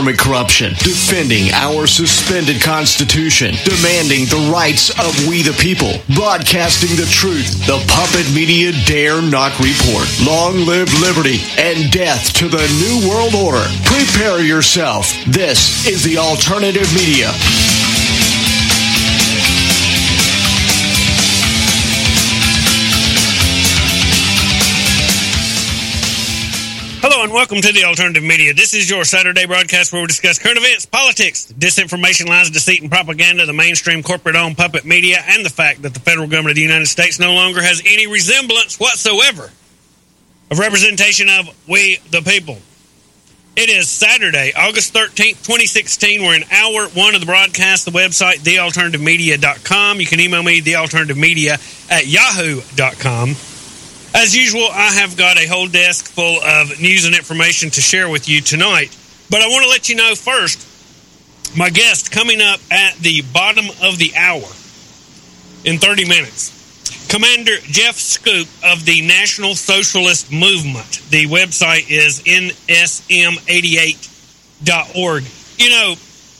corruption, defending our suspended Constitution, demanding the rights of we the people, broadcasting the truth. The puppet media dare not report. Long live liberty and death to the New World Order. Prepare yourself. This is the alternative media. Hello and welcome to the Alternative Media. This is your Saturday broadcast where we discuss current events, politics, disinformation, lies, deceit, and propaganda, the mainstream corporate-owned puppet media, and the fact that the federal government of the United States no longer has any resemblance whatsoever of representation of we the people. It is Saturday, August 13th, 2016. We're in hour one of the broadcast, the website, thealternativemedia.com. You can email me, thealternativemedia@yahoo.com. As usual, I have got a whole desk full of news and information to share with you tonight. But I want to let you know first, my guest coming up at the bottom of the hour in 30 minutes, Commander Jeff Schoep of the National Socialist Movement. The website is nsm88.org. You know,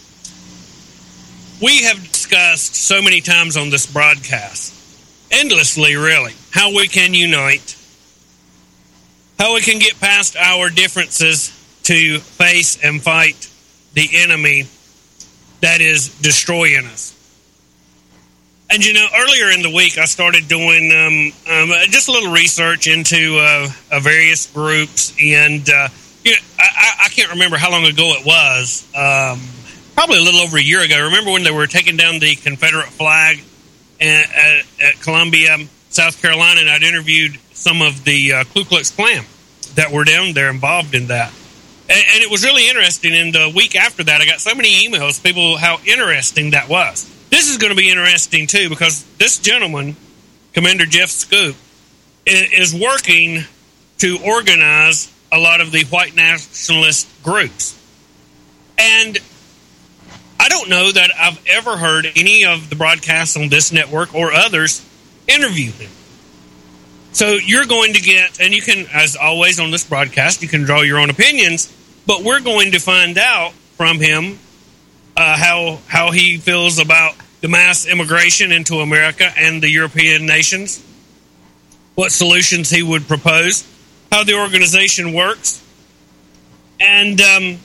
we have discussed so many times on this broadcast, endlessly really, how we can unite, how we can get past our differences to face and fight the enemy that is destroying us. And you know, earlier in the week I started doing just a little research into various groups, and you know, I can't remember how long ago it was, probably a little over a year ago. Remember when they were taking down the Confederate flag at Columbia, South Carolina, and I'd interviewed some of the Ku Klux Klan that were down there involved in that. And it was really interesting. And the week after that, I got so many emails, people, how interesting that was. This is going to be interesting, too, because this gentleman, Commander Jeff Schoep, is working to organize a lot of the white nationalist groups. And I don't know that I've ever heard any of the broadcasts on this network or others interview him. So you're going to get, and you can, as always on this broadcast, you can draw your own opinions, but we're going to find out from him how he feels about the mass immigration into America and the European nations, what solutions he would propose, how the organization works, and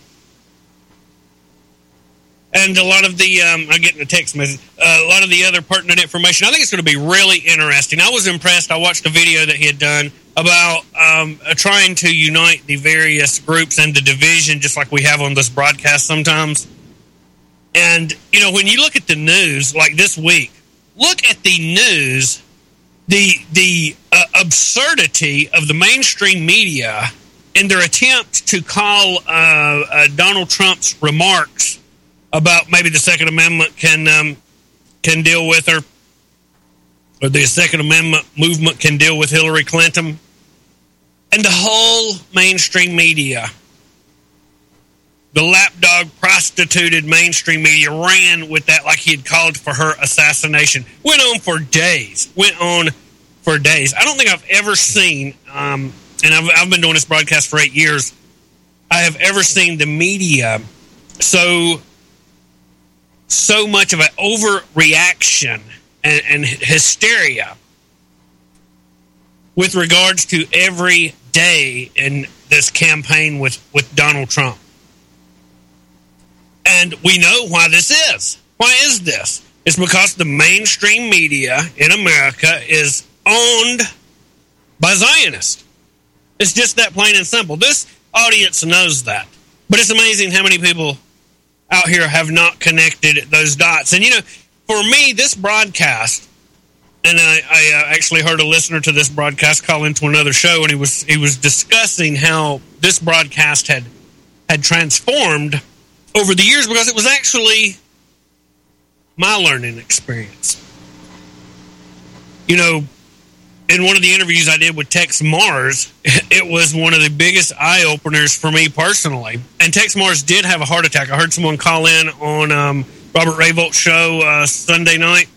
a lot of the, I'm getting a text message, a lot of the other pertinent information. I think it's going to be really interesting. I was impressed. I watched a video that he had done about trying to unite the various groups and the division, just like we have on this broadcast sometimes. And, you know, when you look at the news, like this week, look at the news, the absurdity of the mainstream media in their attempt to call Donald Trump's remarks about maybe the Second Amendment can deal with her, or the Second Amendment movement can deal with Hillary Clinton. And the whole mainstream media, the lapdog prostituted mainstream media, ran with that like he had called for her assassination. Went on for days. I don't think I've ever seen, and I've been doing this broadcast for 8 years, I have ever seen the media so much of an overreaction and hysteria with regards to every day in this campaign with Donald Trump. And we know why this is. Why is this? It's because the mainstream media in America is owned by Zionists. It's just that plain and simple. This audience knows that. But it's amazing how many people out here have not connected those dots. And, you know, for me, this broadcast, and I actually heard a listener to this broadcast call into another show, and he was discussing how this broadcast had transformed over the years, because it was actually my learning experience. You know, in one of the interviews I did with Tex Mars, it was one of the biggest eye-openers for me personally. And Tex Mars did have a heart attack. I heard someone call in on Robert Rayvolt's show Sunday night.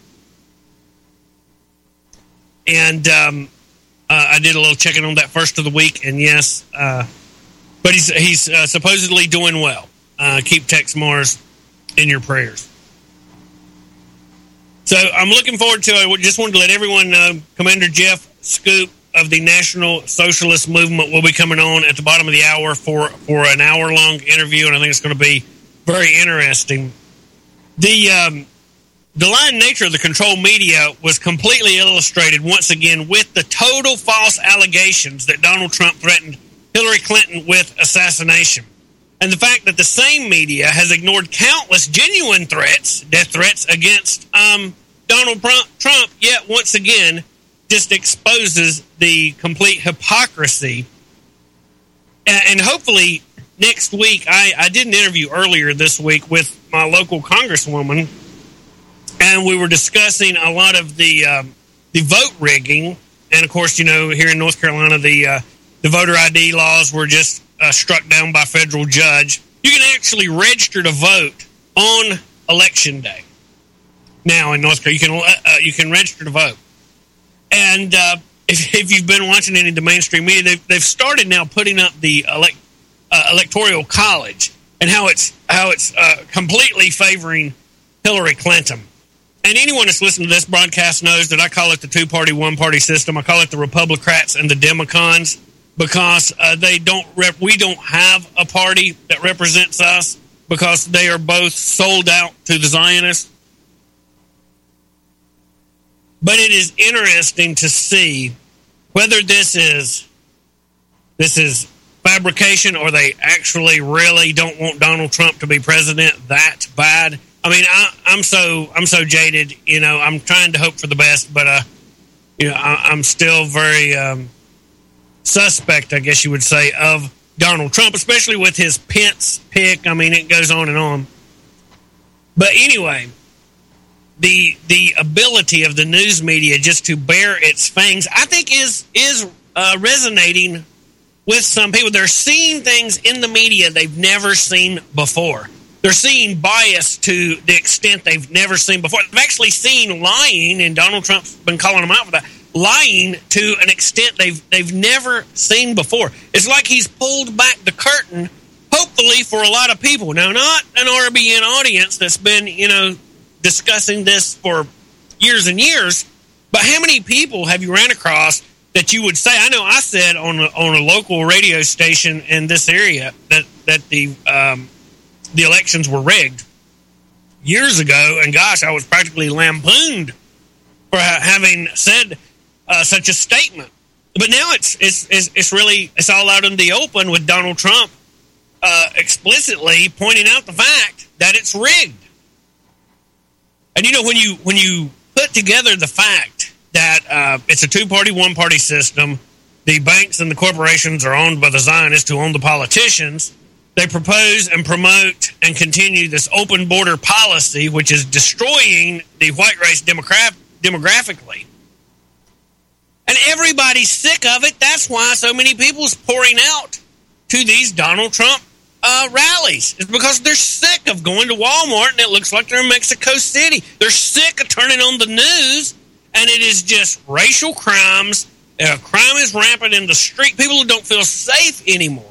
And I did a little checking on that first of the week, and yes, but he's supposedly doing well. keep Tex Mars in your prayers. So I'm looking forward to it. I just wanted to let everyone know Commander Jeff Scoop of the National Socialist Movement will be coming on at the bottom of the hour for an hour-long interview, and I think it's going to be very interesting. The lying nature of the control media was completely illustrated once again with the total false allegations that Donald Trump threatened Hillary Clinton with assassination. And the fact that the same media has ignored countless genuine threats, death threats, against Donald Trump, yet once again just exposes the complete hypocrisy. And hopefully next week, I did an interview earlier this week with my local congresswoman, and we were discussing a lot of the vote rigging. And of course, you know, here in North Carolina, the voter ID laws were just struck down by a federal judge. You can actually register to vote on Election Day. Now in North Carolina, you can register to vote. And if you've been watching any of the mainstream media, they've started now putting up the Electoral College and how it's completely favoring Hillary Clinton. And anyone that's listened to this broadcast knows that I call it the two-party, one-party system. I call it the Republicrats and the Democons because we don't have a party that represents us because they are both sold out to the Zionists. But it is interesting to see whether this is fabrication or they actually really don't want Donald Trump to be president that bad. I mean, I'm so jaded. You know, I'm trying to hope for the best, but you know, I'm still very suspect, I guess you would say, of Donald Trump, especially with his Pence pick. I mean, it goes on and on. But anyway, the ability of the news media just to bear its fangs, I think, is resonating with some people. They're seeing things in the media they've never seen before. They're seeing bias to the extent they've never seen before. They've actually seen lying, and Donald Trump's been calling them out for that, lying to an extent they've never seen before. It's like he's pulled back the curtain, hopefully for a lot of people. Now, not an RBN audience that's been, you know, discussing this for years and years, but how many people have you ran across that you would say, I know I said on a local radio station in this area that the elections were rigged years ago, and gosh, I was practically lampooned for having said such a statement. But now it's all out in the open with Donald Trump explicitly pointing out the fact that it's rigged. And you know, when you put together the fact that it's a two-party, one-party system, the banks and the corporations are owned by the Zionists who own the politicians. They propose and promote and continue this open border policy, which is destroying the white race demographically. And everybody's sick of it. That's why so many people's pouring out to these Donald Trump rallies. It's because they're sick of going to Walmart and it looks like they're in Mexico City. They're sick of turning on the news and it is just racial crimes. Crime is rampant in the street. People don't feel safe anymore.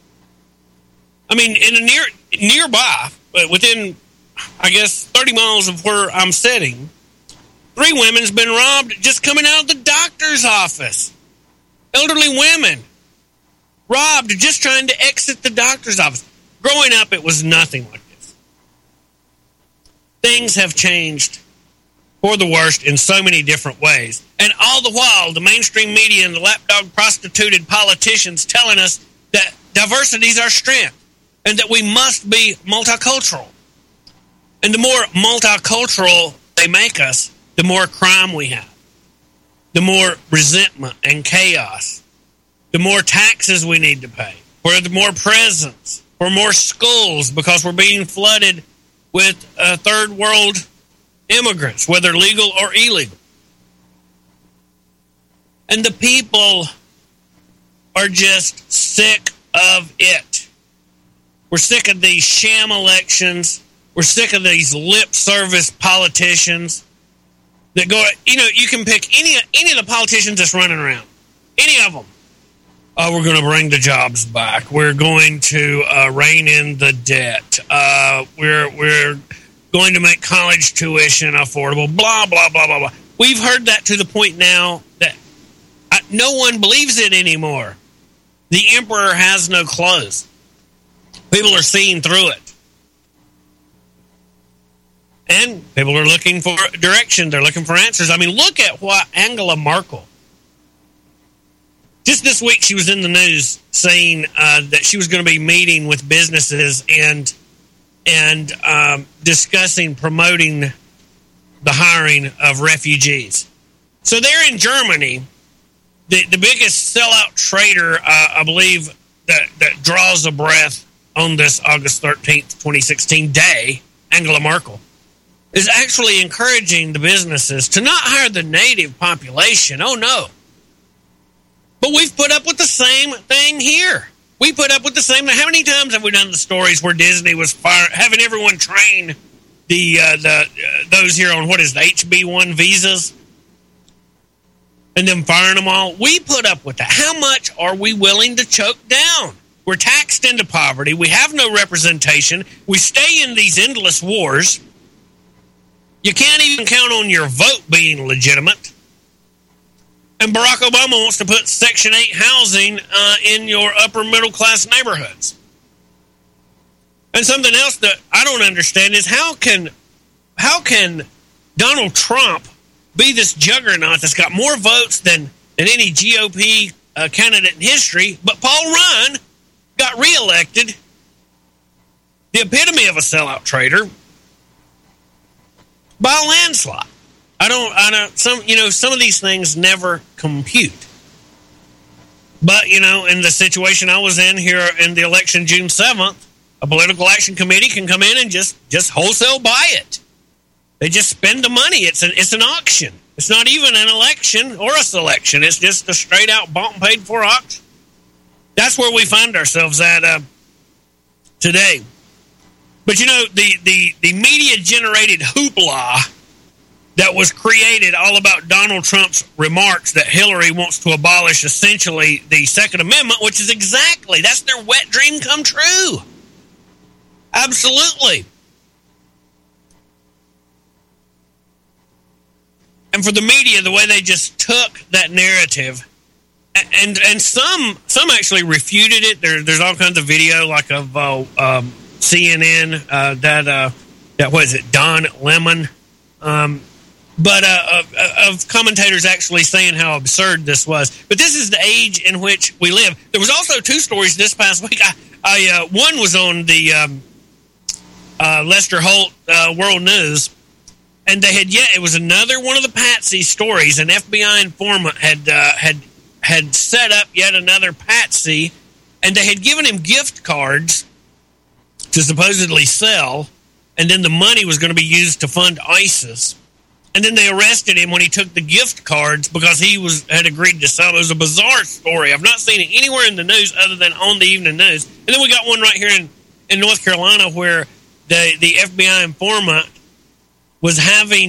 I mean, in a nearby, within, I guess, 30 miles of where I'm sitting, 3 women's been robbed just coming out of the doctor's office. Elderly women robbed just trying to exit the doctor's office. Growing up, it was nothing like this. Things have changed for the worst in so many different ways. And all the while, the mainstream media and the lapdog prostituted politicians telling us that diversity is our strength and that we must be multicultural. And the more multicultural they make us, the more crime we have, the more resentment and chaos, the more taxes we need to pay, for the more presents, for more schools, because we're being flooded with third world immigrants, whether legal or illegal. And the people are just sick of it. We're sick of these sham elections. We're sick of these lip service politicians that go, you know, you can pick any of the politicians that's running around. Any of them. we're going to bring the jobs back. We're going to rein in the debt. We're going to make college tuition affordable. Blah, blah, blah, blah, blah. We've heard that to the point now that no one believes it anymore. The emperor has no clothes. People are seeing through it. And people are looking for direction. They're looking for answers. I mean, look at what Angela Merkel. Just this week, she was in the news saying that she was going to be meeting with businesses and discussing, promoting the hiring of refugees. So they're in Germany. The biggest sellout trader, I believe, that draws a breath on this August 13th, 2016 day, Angela Merkel, is actually encouraging the businesses to not hire the native population. Oh, no. But we've put up with the same thing here. We put up with the same thing. How many times have we done the stories where Disney was having everyone train those here on, what is the HB1 visas? And then firing them all? We put up with that. How much are we willing to choke down? We're taxed into poverty. We have no representation. We stay in these endless wars. You can't even count on your vote being legitimate. And Barack Obama wants to put Section 8 housing in your upper middle class neighborhoods. And something else that I don't understand is how can Donald Trump be this juggernaut that's got more votes than any GOP candidate in history, but Paul Ryan got reelected, the epitome of a sellout trader, by a landslide. Some of these things never compute. But, in the situation I was in here in the election June 7th, a political action committee can come in and just wholesale buy it. They just spend the money. It's an auction. It's not even an election or a selection. It's just a straight out bought and paid for auction. That's where we find ourselves at today. But the media generated hoopla that was created all about Donald Trump's remarks that Hillary wants to abolish essentially the Second Amendment, which is that's their wet dream come true. Absolutely. And for the media, the way they just took that narrative, and some actually refuted it. There's all kinds of video, like of CNN, that was it, Don Lemon, but of commentators actually saying how absurd this was. But this is the age in which we live. There was also two stories this past week. One was on the Lester Holt World News. And it was another one of the Patsy stories. An FBI informant had set up yet another Patsy, and they had given him gift cards to supposedly sell, and then the money was going to be used to fund ISIS. And then they arrested him when he took the gift cards because he had agreed to sell. It was a bizarre story. I've not seen it anywhere in the news other than on the evening news. And then we got one right here in North Carolina where the FBI informant was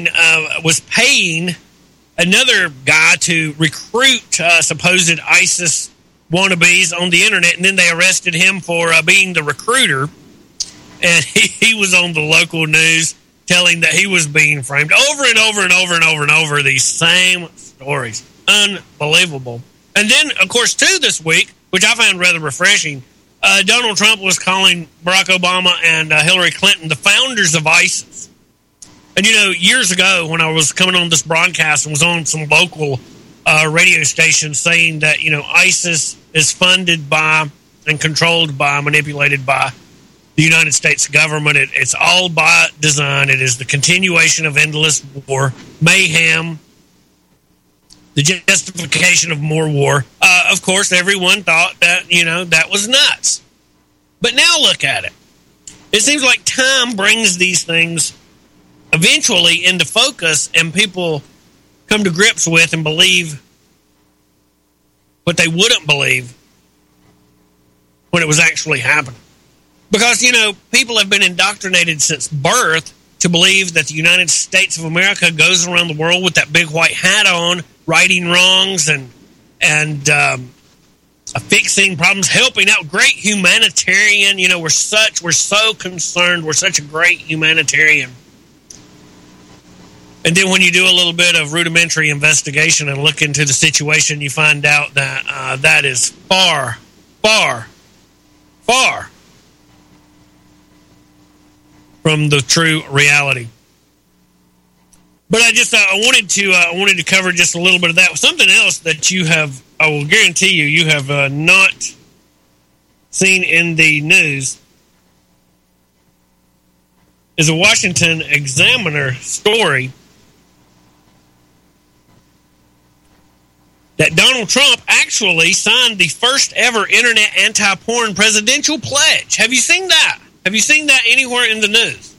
paying another guy to recruit supposed ISIS wannabes on the internet, and then they arrested him for being the recruiter. And he was on the local news telling that he was being framed over and over and over and over and over, these same stories. Unbelievable. And then, of course, too, this week, which I found rather refreshing, Donald Trump was calling Barack Obama and Hillary Clinton the founders of ISIS. And, years ago when I was coming on this broadcast and was on some local radio station saying that, ISIS is funded by and controlled by, manipulated by the United States government. It's all by design. It is the continuation of endless war, mayhem, the justification of more war. Of course, everyone thought that, that was nuts. But now look at it. It seems like time brings these things eventually into focus, and people come to grips with and believe what they wouldn't believe when it was actually happening. Because, people have been indoctrinated since birth to believe that the United States of America goes around the world with that big white hat on, righting wrongs and fixing problems, helping out, great humanitarian. We're so concerned. We're such a great humanitarian. And then when you do a little bit of rudimentary investigation and look into the situation, you find out that that is far, far, far from the true reality. But I wanted to cover just a little bit of that. Something else that I will guarantee you have not seen in the news is a Washington Examiner story that Donald Trump actually signed the first ever internet anti-porn presidential pledge. Have you seen that? Have you seen that anywhere in the news?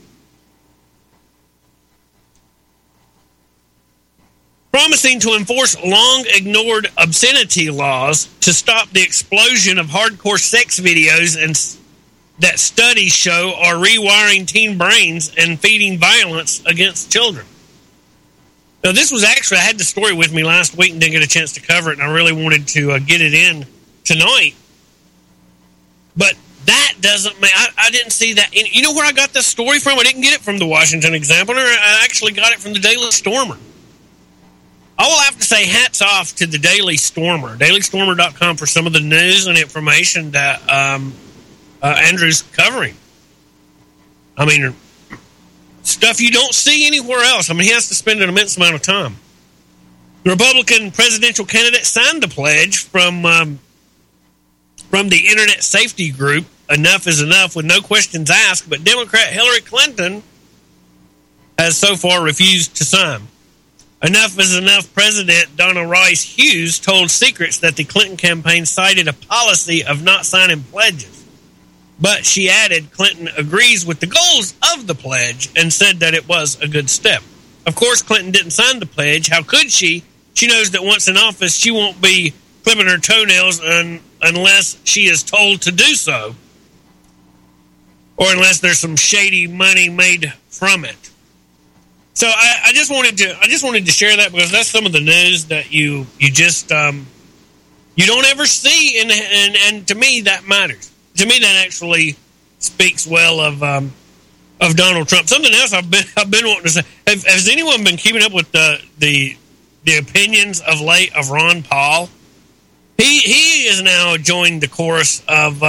Promising to enforce long-ignored obscenity laws to stop the explosion of hardcore sex videos and that studies show are rewiring teen brains and feeding violence against children. Now, this was actually, I had the story with me last week and didn't get a chance to cover it, and I really wanted to get it in tonight. But that doesn't make, I didn't see that. You know where I got this story from? I didn't get it from the Washington Examiner. I actually got it from the Daily Stormer. I will have to say hats off to the Daily Stormer, dailystormer.com, for some of the news and information that Andrew's covering. I mean, stuff you don't see anywhere else. I mean, he has to spend an immense amount of time. The Republican presidential candidate signed a pledge from the Internet Safety Group, Enough is Enough, with no questions asked, but Democrat Hillary Clinton has so far refused to sign. Enough is Enough President Donna Rice Hughes told Secrets that the Clinton campaign cited a policy of not signing pledges. But she added Clinton agrees with the goals of the pledge and said that it was a good step. Of course, Clinton didn't sign the pledge. How could she? She knows that once in office, she won't be clipping her toenails unless she is told to do so, or unless there's some shady money made from it. So I just wanted to share that because that's some of the news that you just you don't ever see, and to me that matters. To me, that actually speaks well of Donald Trump. Something else I've been wanting to say. Has anyone been keeping up with the opinions of late of Ron Paul? He is now joined the chorus of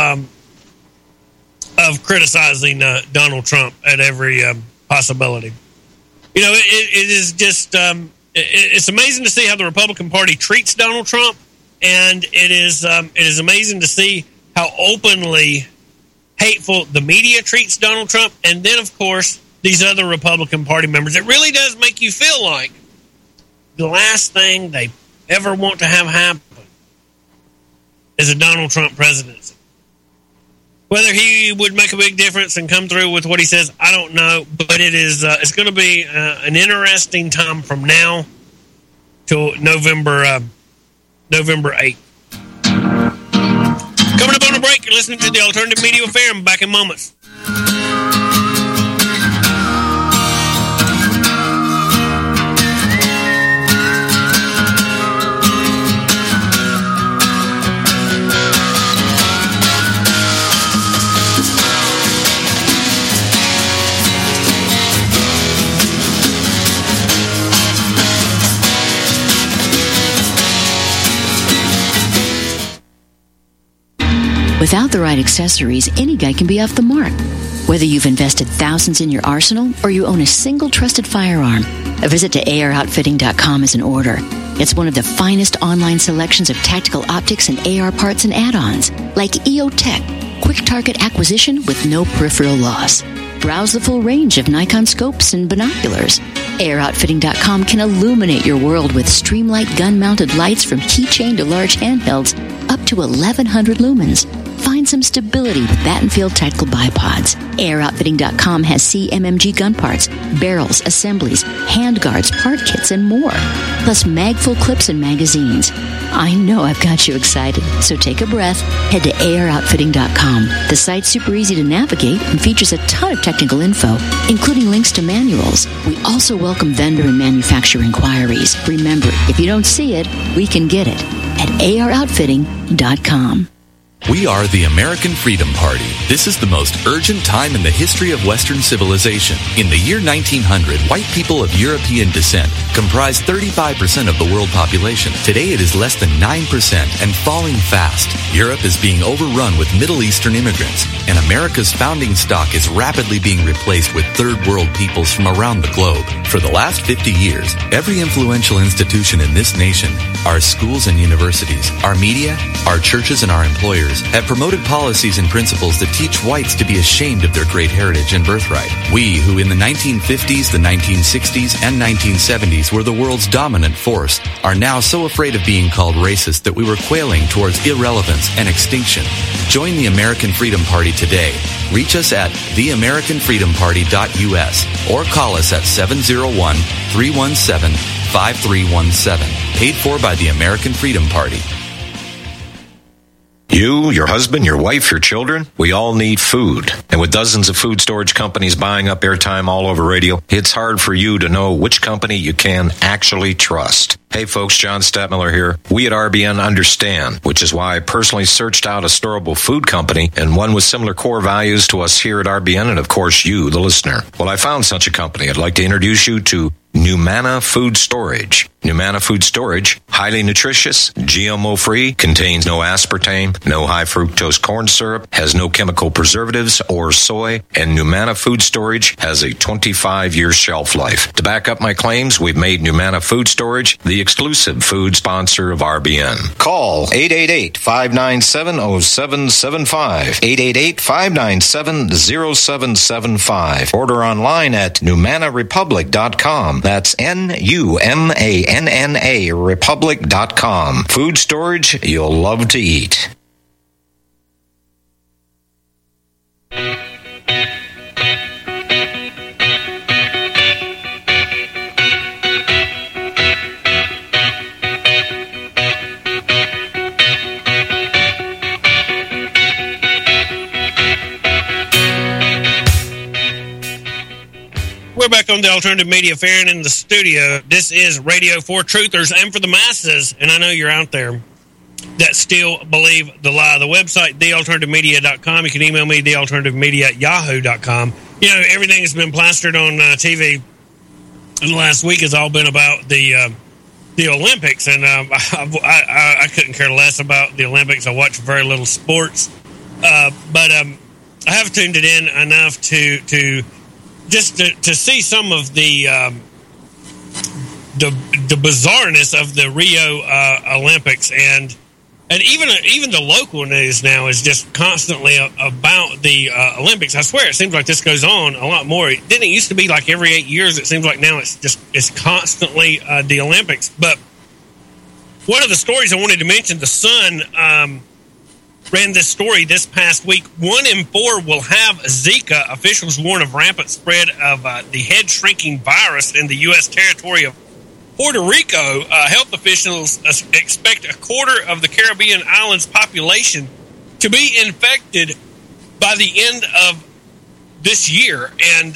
criticizing Donald Trump at every possibility. It is just it's amazing to see how the Republican Party treats Donald Trump, and it is amazing to see how openly hateful the media treats Donald Trump, and then, of course, these other Republican Party members. It really does make you feel like the last thing they ever want to have happen is a Donald Trump presidency. Whether he would make a big difference and come through with what he says, I don't know, but it's going to be an interesting time from now till November 8th. Coming up on a break, you're listening to the Alternative Media Affair. I'm back in moments. Without the right accessories, any guy can be off the mark. Whether you've invested thousands in your arsenal or you own a single trusted firearm, a visit to AROutfitting.com is in order. It's one of the finest online selections of tactical optics and AR parts and add-ons, like EOTech, quick target acquisition with no peripheral loss. Browse the full range of Nikon scopes and binoculars. AROutfitting.com can illuminate your world with Streamlight gun-mounted lights from keychain to large handhelds up to 1,100 lumens. Find some stability with Battenfield Tactical Bipods. Airoutfitting.com has CMMG gun parts, barrels, assemblies, handguards, part kits, and more. Plus mag-full clips and magazines. I know I've got you excited, so take a breath. Head to Airoutfitting.com. The site's super easy to navigate and features a ton of technical info, including links to manuals. We also welcome vendor and manufacturer inquiries. Remember, if you don't see it, we can get it at AROutfitting.com. We are the American Freedom Party. This is the most urgent time in the history of Western civilization. In the year 1900, white people of European descent comprised 35% of the world population. Today it is less than 9% and falling fast. Europe is being overrun with Middle Eastern immigrants, and America's founding stock is rapidly being replaced with third world peoples from around the globe. For the last 50 years, every influential institution in this nation, our schools and universities, our media, our churches, and our employers have promoted policies and principles that teach whites to be ashamed of their great heritage and birthright. We, who in the 1950s, the 1960s, and 1970s were the world's dominant force, are now so afraid of being called racist that we were quailing towards irrelevance and extinction. Join the American Freedom Party today. Reach us at theamericanfreedomparty.us or call us at 701-317-5317. Paid for by the American Freedom Party. You, your husband, your wife, your children, we all need food. And with dozens of food storage companies buying up airtime all over radio, it's hard for you to know which company you can actually trust. Hey folks, John Stadtmiller here. We at RBN understand, which is why I personally searched out a storable food company and one with similar core values to us here at RBN and of course you, the listener. Well, I found such a company. I'd like to introduce you to Numana Food Storage. Numana Food Storage, highly nutritious, GMO-free, contains no aspartame, no high-fructose corn syrup, has no chemical preservatives or soy, and Numana Food Storage has a 25-year shelf life. To back up my claims, we've made Numana Food Storage the exclusive food sponsor of RBN. Call 888-597-0775, 888-597-0775. Order online at NumanaRepublic.com. That's NUMANNA Republic.com. Food storage you'll love to eat. We're back on the Alternative Media, Farron in the studio. This is Radio for Truthers and for the masses, and I know you're out there that still believe the lie. The website, thealternativemedia.com. You can email me, thealternativemedia@yahoo.com. You know, everything has been plastered on TV in the last week has all been about the Olympics, and I couldn't care less about the Olympics. I watch very little sports, but I have tuned it in enough to just to see some of the bizarreness of the Rio Olympics, and even the local news now is just constantly about the Olympics. I swear, it seems like this goes on a lot more. Didn't it used to be like every 8 years? It seems like now it's constantly the Olympics. But one of the stories I wanted to mention, the Sun ran this story this past week. 1 in 4 will have Zika. Officials warn of rampant spread of the head-shrinking virus in the U.S. territory of Puerto Rico. Health officials expect a quarter of the Caribbean island's population to be infected by the end of this year. And,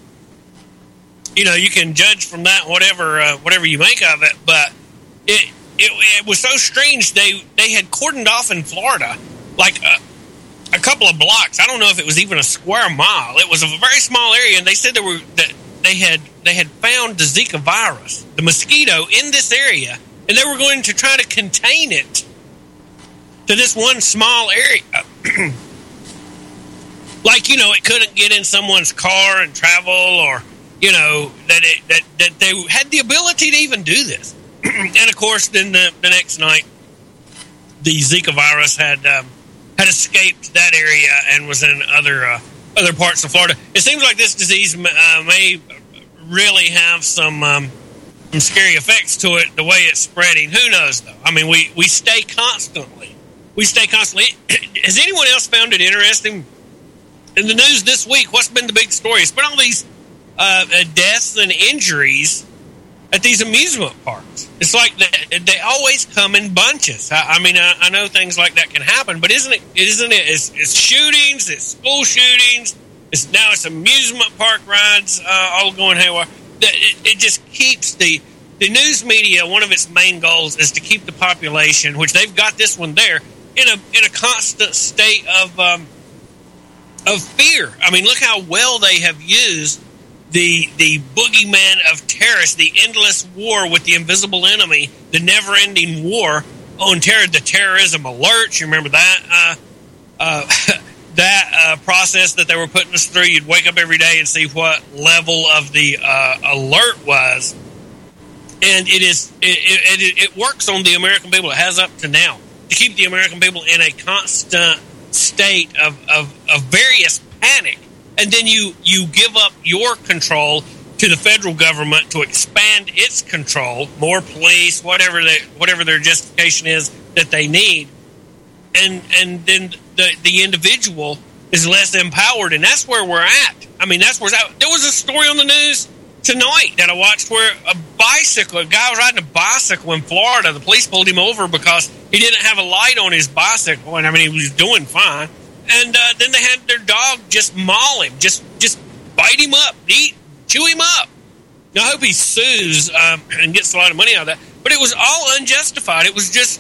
you can judge from that whatever you make of it. But it was so strange. They had cordoned off in Florida like a couple of blocks. I don't know if it was even a square mile. It was a very small area, and they said that they had found the Zika virus, the mosquito, in this area, and they were going to try to contain it to this one small area. It couldn't get in someone's car and travel, or that they had the ability to even do this. And of course, then the next night, the Zika virus had escaped that area and was in other parts of Florida. It seems like this disease may really have some scary effects to it, the way it's spreading. Who knows, though? I mean, we stay constantly we stay constantly. Has anyone else found it interesting? In the news this week, what's been the big story? It's been all these deaths and injuries at these amusement parks. It's like they always come in bunches. I know things like that can happen, but isn't it? It's shootings, it's school shootings, it's amusement park rides, all going haywire. It just keeps the news media. One of its main goals is to keep the population, which they've got this one there, in a constant state of fear. I mean, look how well they have used the boogeyman of terrorists, the endless war with the invisible enemy, the never-ending war on terror, the terrorism alerts. You remember that? That process that they were putting us through. You'd wake up every day and see what level of the alert was. And it works on the American people. It has up to now to keep the American people in a constant state of various panic. And then you give up your control to the federal government to expand its control, more police, whatever their justification is that they need, and then the individual is less empowered, and that's where we're at. I mean, that's where it's at. There was a story on the news tonight that I watched where a guy was riding a bicycle in Florida. The police pulled him over because he didn't have a light on his bicycle, and he was doing fine. And then they had their dog just maul him, just bite him up, chew him up. Now, I hope he sues and gets a lot of money out of that. But it was all unjustified. It was just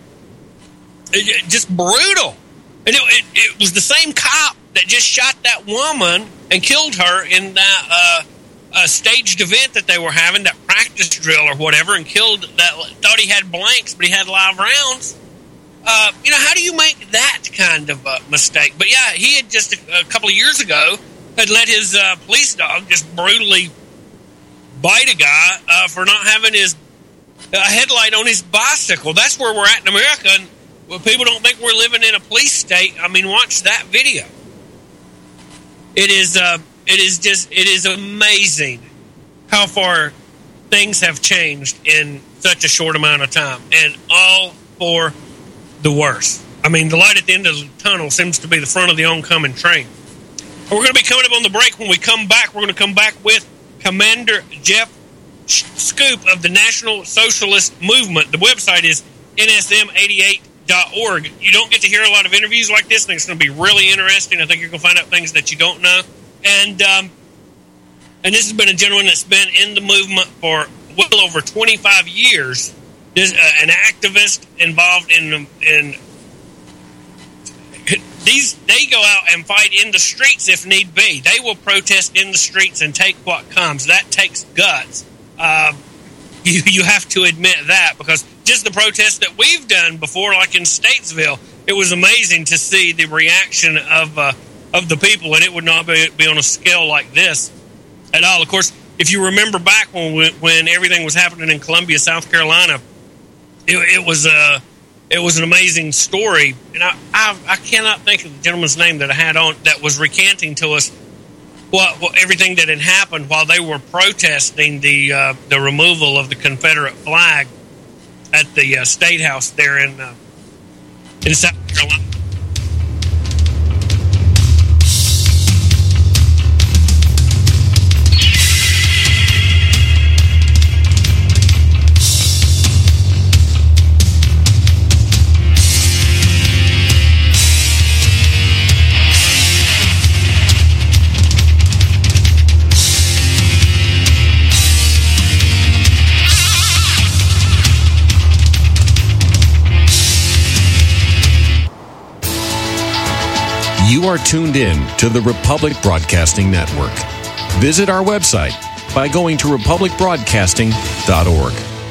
brutal. And it was the same cop that just shot that woman and killed her in that staged event that they were having, that practice drill or whatever, and killed that. Thought he had blanks, but he had live rounds. How do you make that kind of mistake? But yeah, he had just a couple of years ago had let his police dog just brutally bite a guy for not having his headlight on his bicycle. That's where we're at in America, and people don't think we're living in a police state. I mean, watch that video. It is amazing how far things have changed in such a short amount of time, and all for the worst. I mean, the light at the end of the tunnel seems to be the front of the oncoming train. And we're going to be coming up on the break. When we come back, we're going to come back with Commander Jeff Scoop of the National Socialist Movement. The website is nsm88.org. You don't get to hear a lot of interviews like this, and it's going to be really interesting. I think you're going to find out things that you don't know. And this has been a gentleman that's been in the movement for well over 25 years. An activist involved in these. They go out and fight in the streets if need be. They will protest in the streets and take what comes. That takes guts. You have to admit that, because just the protests that we've done before, like in Statesville, it was amazing to see the reaction of the people, and it would not be on a scale like this at all. Of course, if you remember back when everything was happening in Columbia, South Carolina, it was an amazing story, and I cannot think of the gentleman's name that I had on that was recanting to us what everything that had happened while they were protesting the removal of the Confederate flag at the State House there in South Carolina. You are tuned in to the Republic Broadcasting Network. Visit our website by going to republicbroadcasting.org.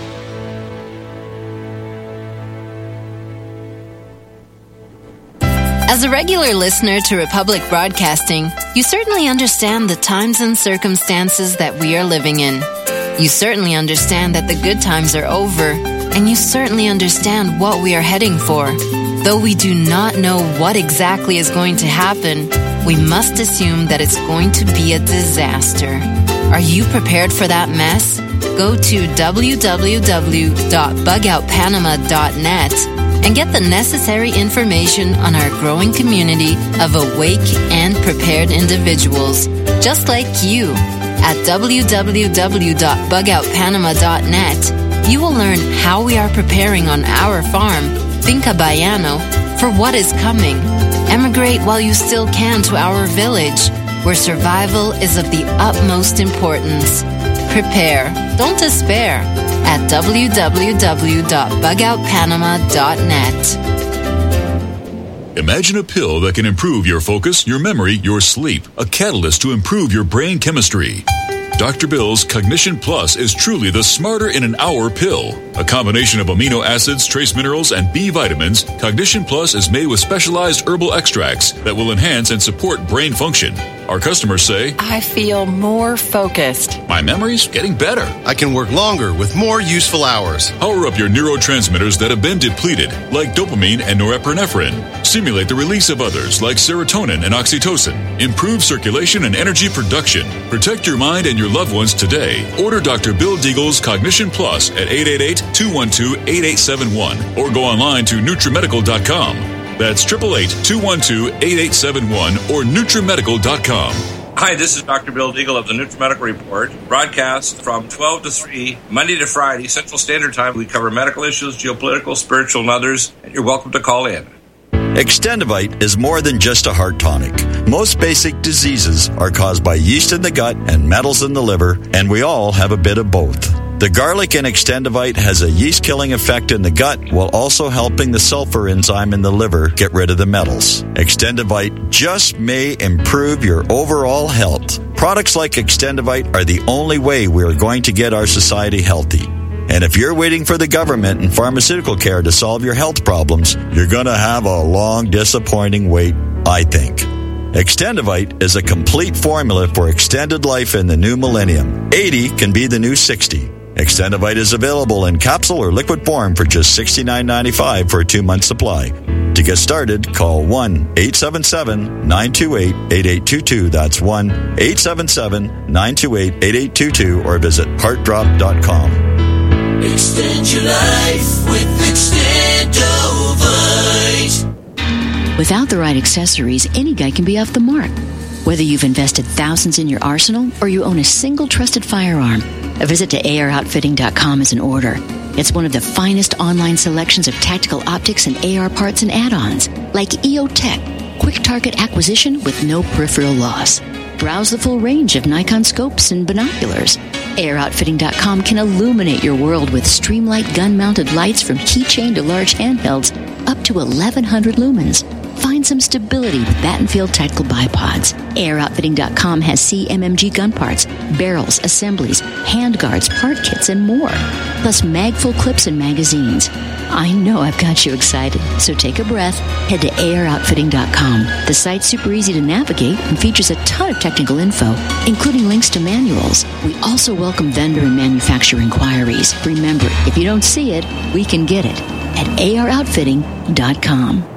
As a regular listener to Republic Broadcasting, you certainly understand the times and circumstances that we are living in. You certainly understand that the good times are over, and you certainly understand what we are heading for. Though we do not know what exactly is going to happen, we must assume that it's going to be a disaster. Are you prepared for that mess? Go to www.bugoutpanama.net and get the necessary information on our growing community of awake and prepared individuals, just like you. At www.bugoutpanama.net, you will learn how we are preparing on our farm, Finca Bayano, for what is coming. Emigrate while you still can to our village, where survival is of the utmost importance. Prepare, don't despair, at www.bugoutpanama.net. Imagine a pill that can improve your focus, your memory, your sleep, a catalyst to improve your brain chemistry. Dr. Bill's Cognition Plus is truly the smarter in an hour pill. A combination of amino acids, trace minerals, and B vitamins, Cognition Plus is made with specialized herbal extracts that will enhance and support brain function. Our customers say, I feel more focused. My memory's getting better. I can work longer with more useful hours. Power up your neurotransmitters that have been depleted, like dopamine and norepinephrine. Stimulate the release of others, like serotonin and oxytocin. Improve circulation and energy production. Protect your mind and your loved ones today. Order Dr. Bill Deagle's Cognition Plus at 888-212-8871 or go online to NutriMedical.com. That's 888-212-8871 or NutriMedical.com. Hi, this is Dr. Bill Deagle of the NutriMedical Report, broadcast from 12 to 3, Monday to Friday, Central Standard Time. We cover medical issues, geopolitical, spiritual, and others, and you're welcome to call in. Extendivite is more than just a heart tonic. Most basic diseases are caused by yeast in the gut and metals in the liver, and we all have a bit of both. The garlic in Extendivite has a yeast-killing effect in the gut while also helping the sulfur enzyme in the liver get rid of the metals. Extendivite just may improve your overall health. Products like Extendivite are the only way we are going to get our society healthy. And if you're waiting for the government and pharmaceutical care to solve your health problems, you're going to have a long, disappointing wait, I think. Extendivite is a complete formula for extended life in the new millennium. 80 can be the new 60. Extendivite is available in capsule or liquid form for just $69.95 for a 2-month supply. To get started, call 1-877-928-8822. That's 1-877-928-8822 or visit heartdrop.com. Extend your life with Extendovite. Without the right accessories, any guy can be off the mark. Whether you've invested thousands in your arsenal or you own a single trusted firearm, a visit to AROutfitting.com is in order. It's one of the finest online selections of tactical optics and AR parts and add-ons, like EOTech, quick target acquisition with no peripheral loss. Browse the full range of Nikon scopes and binoculars. AROutfitting.com can illuminate your world with Streamlight gun-mounted lights from keychain to large handhelds up to 1,100 lumens. Find some stability with Battenfield Tactical Bipods. AirOutfitting.com has CMMG gun parts, barrels, assemblies, handguards, part kits, and more. Plus mag-full clips and magazines. I know I've got you excited, so take a breath. Head to AirOutfitting.com. The site's super easy to navigate and features a ton of technical info, including links to manuals. We also welcome vendor and manufacturer inquiries. Remember, if you don't see it, we can get it at AirOutfitting.com.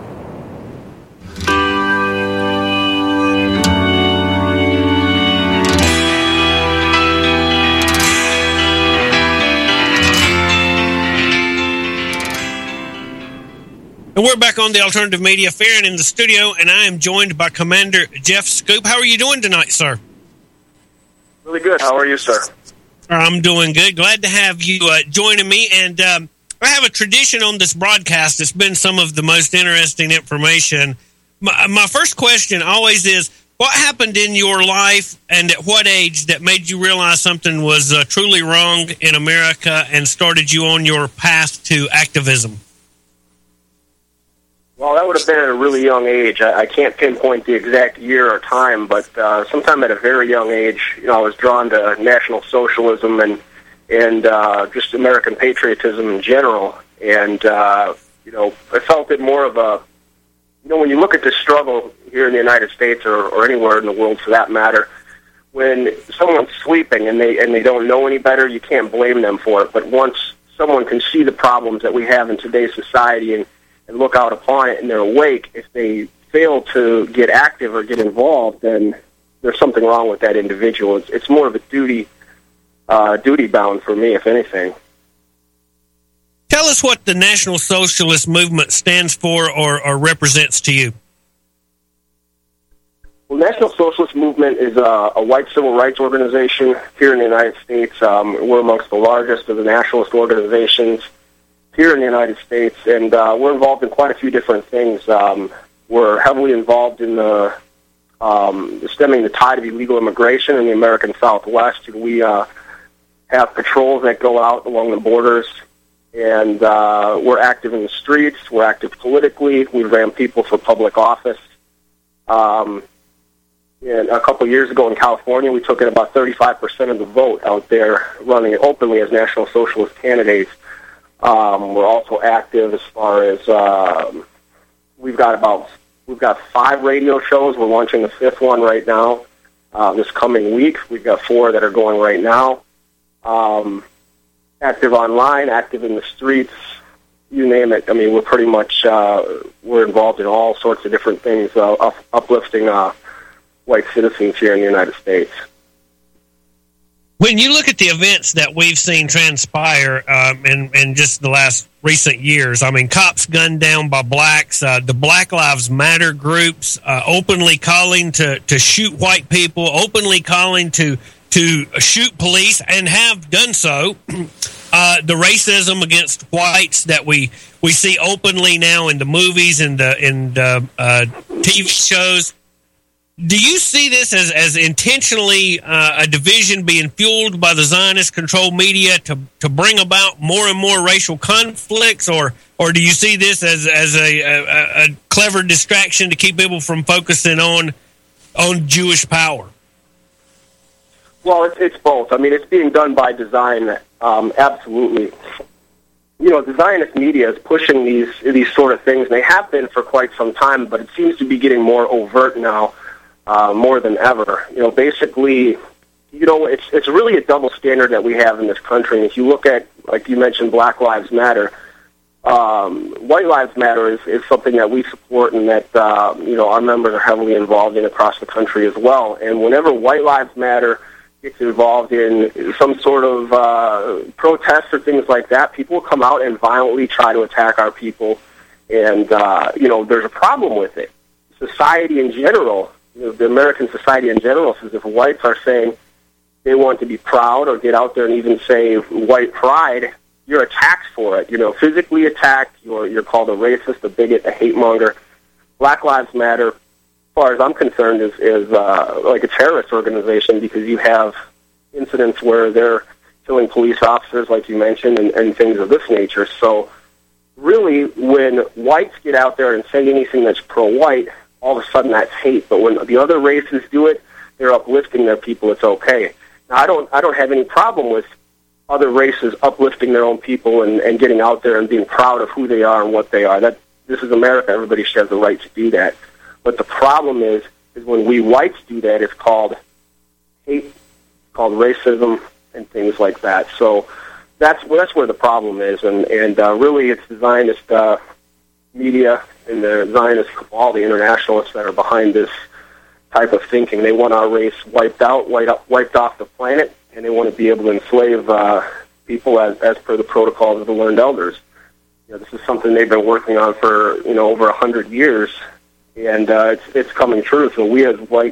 And we're back on the Alternative Media, Farron in the studio, and I am joined by Commander Jeff Scoop. How are you doing tonight, sir? Really good. How are you, sir? I'm doing good. Glad to have you joining me. And I have a tradition on this broadcast. It's been some of the most interesting information. My first question always is, what happened in your life and at what age that made you realize something was truly wrong in America and started you on your path to activism? Well, that would have been at a really young age. I can't pinpoint the exact year or time, but sometime at a very young age, I was drawn to National Socialism and just American patriotism in general. And, I felt it more of a, when you look at this struggle here in the United States or anywhere in the world for that matter, when someone's sleeping and they don't know any better, you can't blame them for it. But once someone can see the problems that we have in today's society and look out upon it and they're awake, if they fail to get active or get involved, then there's something wrong with that individual. It's more of a duty bound for me, if anything. Tell us what the National Socialist Movement stands for or represents to you. Well, National Socialist Movement is a white civil rights organization here in the United States. We're amongst the largest of the nationalist organizations here in the United States, and we're involved in quite a few different things. We're heavily involved in stemming the tide of illegal immigration in the American Southwest. We have patrols that go out along the borders, and we're active in the streets. We're active politically. We ran people for public office. And a couple years ago in California, we took in about 35% of the vote out there running openly as National Socialist candidates. We're also active as far as we've got 5 radio shows. We're launching the 5th one right now. This coming week, we've got 4 that are going right now. Active online, active in the streets, you name it. I mean, we're pretty much we're involved in all sorts of different things, uplifting white citizens here in the United States. When you look at the events that we've seen transpire in just the last recent years, I mean, cops gunned down by blacks, the Black Lives Matter groups openly calling to shoot white people, openly calling to shoot police, and have done so. The racism against whites that we see openly now in the movies and the TV shows. Do you see this as intentionally a division being fueled by the Zionist-controlled media to bring about more and more racial conflicts, or do you see this as a clever distraction to keep people from focusing on Jewish power? Well, it's both. I mean, it's being done by design, absolutely. You know, the Zionist media is pushing these sort of things, and they have been for quite some time, but it seems to be getting more overt now. More than ever. You know, basically, you know, it's really a double standard that we have in this country. And if you look at, like you mentioned, Black Lives Matter, White Lives Matter is something that we support and that, you know, our members are heavily involved in across the country as well. And whenever White Lives Matter gets involved in some sort of protests or things like that, people will come out and violently try to attack our people. And, you know, there's a problem with it. Society in general, the American society in general, says if whites are saying they want to be proud or get out there and even say white pride, you're attacked for it. You know, physically attacked. You're called a racist, a bigot, a hate monger. Black Lives Matter, as far as I'm concerned, is like a terrorist organization because you have incidents where they're killing police officers, like you mentioned, and things of this nature. So really, when whites get out there and say anything that's pro-white, all of a sudden that's hate. But when the other races do it, they're uplifting their people. It's okay. Now, I don't have any problem with other races uplifting their own people and getting out there and being proud of who they are and what they are. This is America. Everybody should have the right to do that. But the problem is when we whites do that, it's called hate, called racism, and things like that. So that's where the problem is. And really, it's the Zionist media and the Zionist cabal, the internationalists that are behind this type of thinking. They want our race wiped off the planet, and they want to be able to enslave people as per the protocols of the learned elders. You know, this is something they've been working on for over 100 years, and it's coming true. So we as white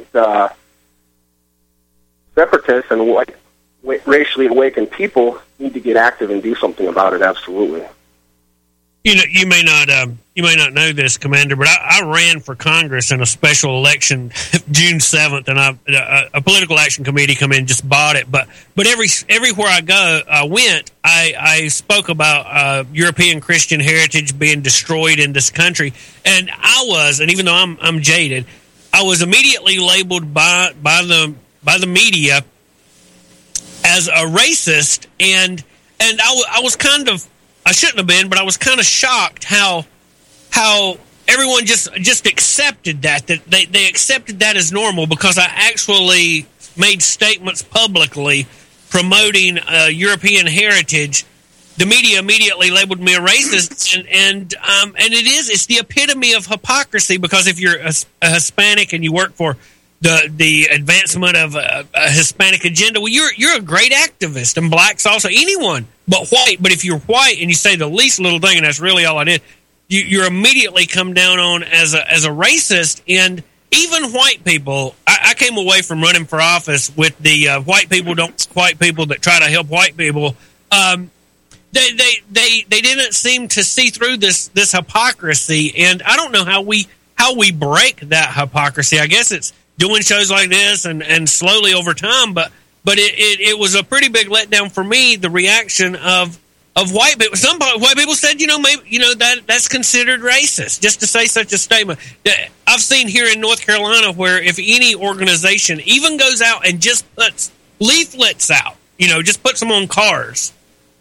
separatists and white racially awakened people need to get active and do something about it. Absolutely. You know, you may not know this, Commander, but I ran for Congress in a special election June 7th, and a political action committee come in and just bought it. But everywhere I went, I spoke about European Christian heritage being destroyed in this country, and even though I'm jaded, I was immediately labeled by the media as a racist, and I was kind of. I shouldn't have been, but I was kind of shocked how everyone just accepted that they accepted that as normal because I actually made statements publicly promoting European heritage. The media immediately labeled me a racist, and it's the epitome of hypocrisy because if you're a Hispanic and you work for the advancement of a Hispanic agenda, well, you're a great activist, and blacks also. Anyone but white. But if you're white and you say the least little thing, and that's really all I did, you're immediately come down on as a racist. And even white people, I came away from running for office with the white people don't white people that try to help white people. They didn't seem to see through this hypocrisy, and I don't know how we break that hypocrisy. I guess it's doing shows like this and slowly over time, but it was a pretty big letdown for me, the reaction of white people. Some white people said, maybe that's considered racist just to say such a statement. I've seen here in North Carolina where if any organization even goes out and just puts leaflets out, just puts them on cars,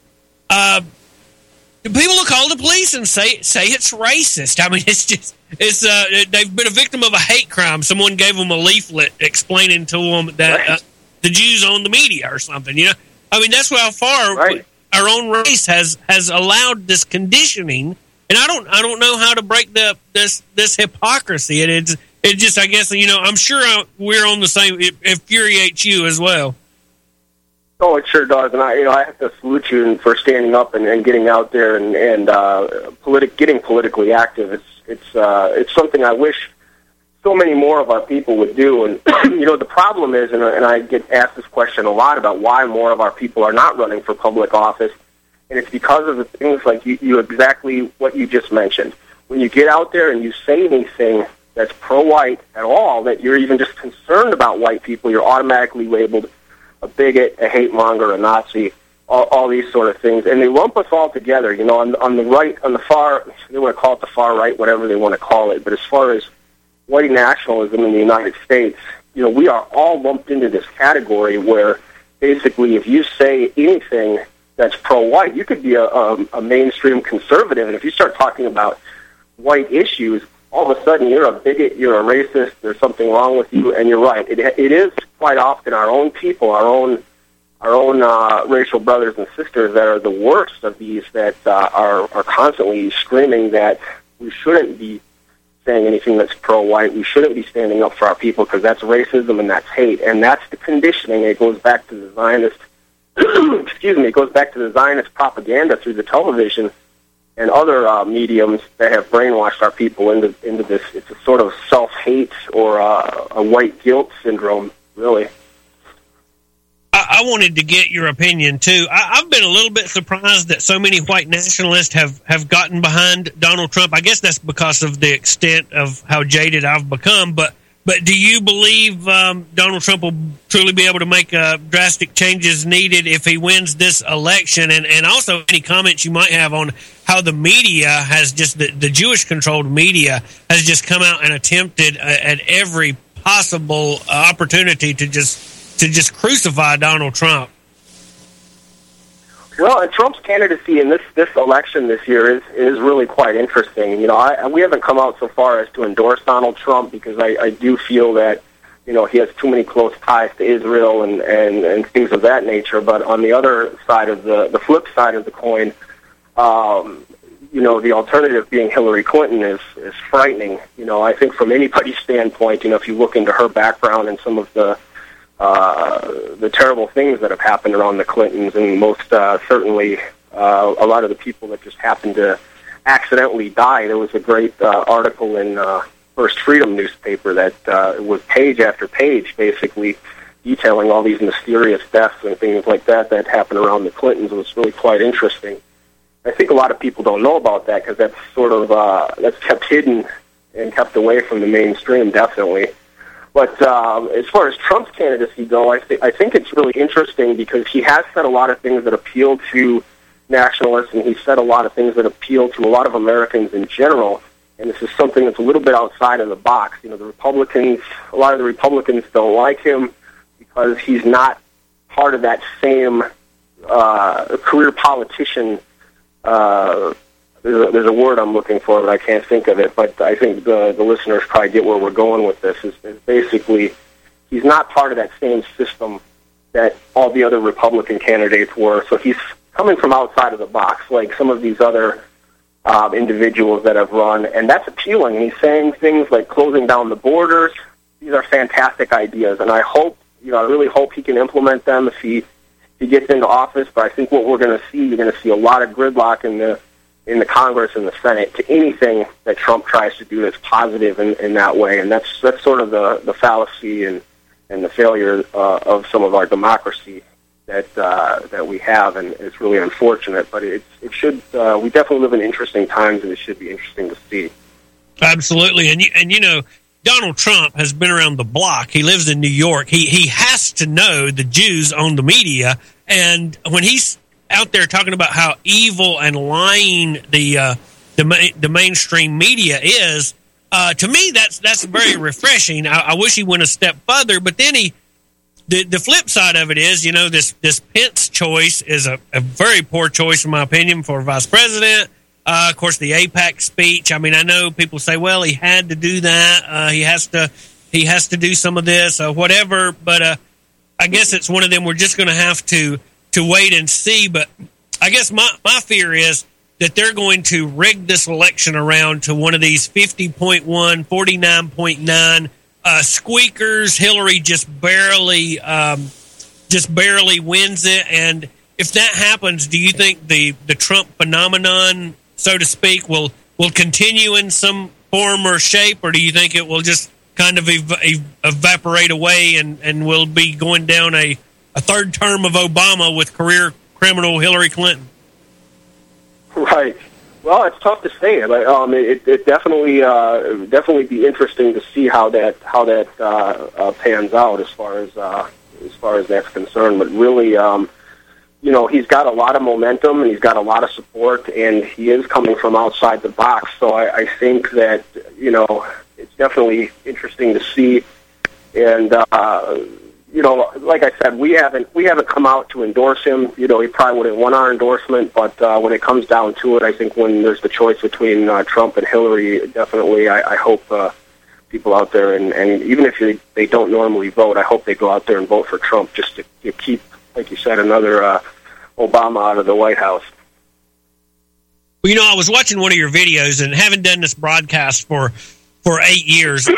people will call the police and say it's racist. I mean, they've been a victim of a hate crime. Someone gave them a leaflet explaining to them that the Jews own the media or something. I mean, that's how far our own race has allowed this conditioning. And I don't know how to break this hypocrisy. It just, I guess, I'm sure we're on the same. It infuriates you as well. Oh, it sure does, and I have to salute you for standing up and getting out there and getting politically active. It's something I wish so many more of our people would do. And the problem is, and I get asked this question a lot about why more of our people are not running for public office, and it's because of the things like you exactly what you just mentioned. When you get out there and you say anything that's pro-white at all, that you're even just concerned about white people, you're automatically labeled a bigot, a hate monger, a Nazi, all these sort of things. And they lump us all together, on the right, on the far, they want to call it the far right, whatever they want to call it. But as far as white nationalism in the United States, we are all lumped into this category where basically if you say anything that's pro-white, you could be a mainstream conservative. And if you start talking about white issues, all of a sudden you're a bigot, you're a racist, there's something wrong with you, and you're right. It is quite often our own people, our own racial brothers and sisters that are the worst of these that are constantly screaming that we shouldn't be saying anything that's pro-white, we shouldn't be standing up for our people because that's racism and that's hate, and that's the conditioning. It goes back to the Zionist, it goes back to the Zionist propaganda through the television and other mediums that have brainwashed our people into this. It's a sort of self-hate or a white guilt syndrome, really. I wanted to get your opinion, too. I've been a little bit surprised that so many white nationalists have gotten behind Donald Trump. I guess that's because of the extent of how jaded I've become. But do you believe Donald Trump will truly be able to make drastic changes needed if he wins this election? And also any comments you might have on how the media has just, the Jewish-controlled media has just come out and attempted at every possible opportunity to just crucify Donald Trump. Well, and Trump's candidacy in this election this year is really quite interesting. We haven't come out so far as to endorse Donald Trump because I do feel that, he has too many close ties to Israel and things of that nature. But on the other side of the flip side of the coin, the alternative being Hillary Clinton is frightening. I think from anybody's standpoint, if you look into her background and some of the terrible things that have happened around the Clintons, and most certainly a lot of the people that just happened to accidentally die. There was a great article in First Freedom newspaper that was page after page basically detailing all these mysterious deaths and things like that happened around the Clintons. It was really quite interesting. I think a lot of people don't know about that because that's sort of that's kept hidden and kept away from the mainstream, definitely. But as far as Trump's candidacy go, I think it's really interesting because he has said a lot of things that appeal to nationalists, and he's said a lot of things that appeal to a lot of Americans in general. And this is something that's a little bit outside of the box. A lot of the Republicans don't like him because he's not part of that same career politician. There's a word I'm looking for, but I can't think of it. But I think the listeners probably get where we're going with this. Is basically he's not part of that same system that all the other Republican candidates were. So he's coming from outside of the box, like some of these other individuals that have run, and that's appealing. And he's saying things like closing down the borders. These are fantastic ideas, and I really hope he can implement them if he he gets into office. But I think what we're going to see, you're going to see a lot of gridlock in the Congress and the Senate to anything that Trump tries to do that's positive in that way. And that's sort of the fallacy and the failure of some of our democracy that we have, and it's really unfortunate. But it should we definitely live in interesting times, and it should be interesting to see. Absolutely, and you know, Donald Trump has been around the block. He lives in New York. He has to know the Jews own the media, and when he's out there talking about how evil and lying the mainstream media is, to me that's very refreshing. I wish he went a step further, but then the flip side of it is, you know, this Pence choice is a very poor choice in my opinion for vice president. Of course, the AIPAC speech. I mean, I know people say, well, he had to do that. He has to do some of this, whatever. But I guess it's one of them. We're just going to have to wait and see. But I guess my fear is that they're going to rig this election around to one of these 50.1, 49.9 squeakers. Hillary just barely wins it. And if that happens, do you think the Trump phenomenon, so to speak, will continue in some form or shape, or do you think it will just kind of evaporate away and we'll be going down a third term of Obama with career criminal Hillary Clinton? Right. Well, it's tough to say. It definitely be interesting to see how that pans out as far as that's concerned. But really, you know, he's got a lot of momentum and he's got a lot of support, and he is coming from outside the box. So I think that, you know, it's definitely interesting to see. And you know, like I said, we haven't come out to endorse him. You know, he probably wouldn't want our endorsement, but when it comes down to it, I think when there's the choice between Trump and Hillary, definitely I hope people out there, and even if they don't normally vote, I hope they go out there and vote for Trump just to keep, like you said, another Obama out of the White House. Well, you know, I was watching one of your videos, and having done this broadcast for 8 years,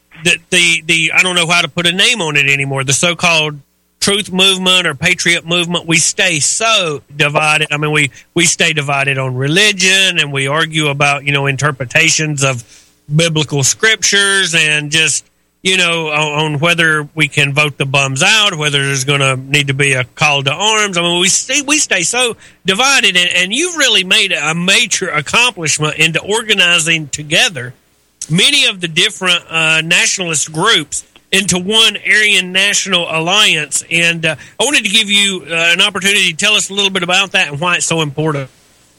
the I don't know how to put a name on it anymore, the so-called truth movement or patriot movement, we stay so divided. I mean, we stay divided on religion, and we argue about, you know, interpretations of biblical scriptures, and just, you know, on whether we can vote the bums out, whether there's going to need to be a call to arms. I mean, we stay so divided, and you've really made a major accomplishment into organizing together many of the different nationalist groups into one Aryan National Alliance. And I wanted to give you an opportunity to tell us a little bit about that and why it's so important.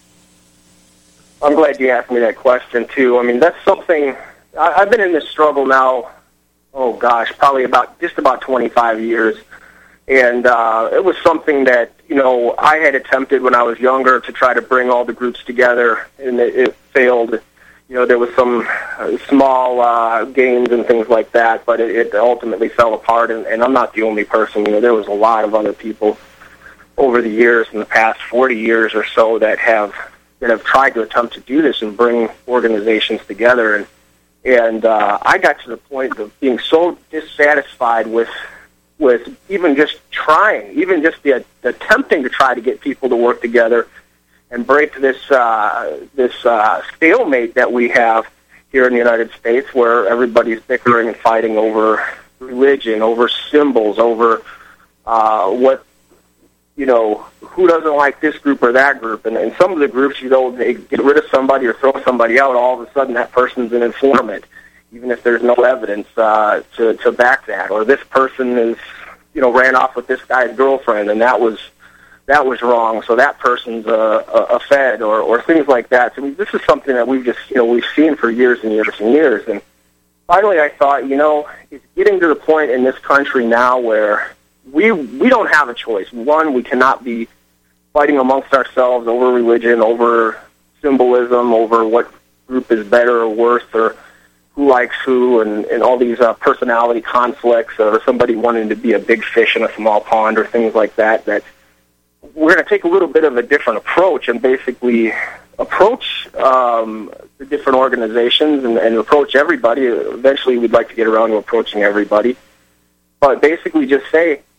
I'm glad you asked me that question, too. I mean, that's something, I've been in this struggle now, probably about 25 years. And it was something that, you know, I had attempted when I was younger to try to bring all the groups together, and it failed. You know, there was some small gains and things like that, but it ultimately fell apart, and I'm not the only person. You know, there was a lot of other people over the years, in the past 40 years or so, that have tried to attempt to do this and bring organizations together. And I got to the point of being so dissatisfied with even just trying, even just the attempting to try to get people to work together and break this stalemate that we have here in the United States, where everybody's bickering and fighting over religion, over symbols, over what, you know, who doesn't like this group or that group. And some of the groups, you know, they get rid of somebody or throw somebody out, all of a sudden that person's an informant, even if there's no evidence to back that. Or this person is, you know, ran off with this guy's girlfriend, and that was wrong, so that person's a Fed, or things like that. So, I mean, this is something that we've seen for years and years and years. And finally I thought, you know, it's getting to the point in this country now where we don't have a choice. One, we cannot be fighting amongst ourselves over religion, over symbolism, over what group is better or worse, or who likes who, and all these personality conflicts, or somebody wanting to be a big fish in a small pond, or things like that. That we're going to take a little bit of a different approach and basically approach the different organizations and approach everybody. Eventually, we'd like to get around to approaching everybody. But basically just say,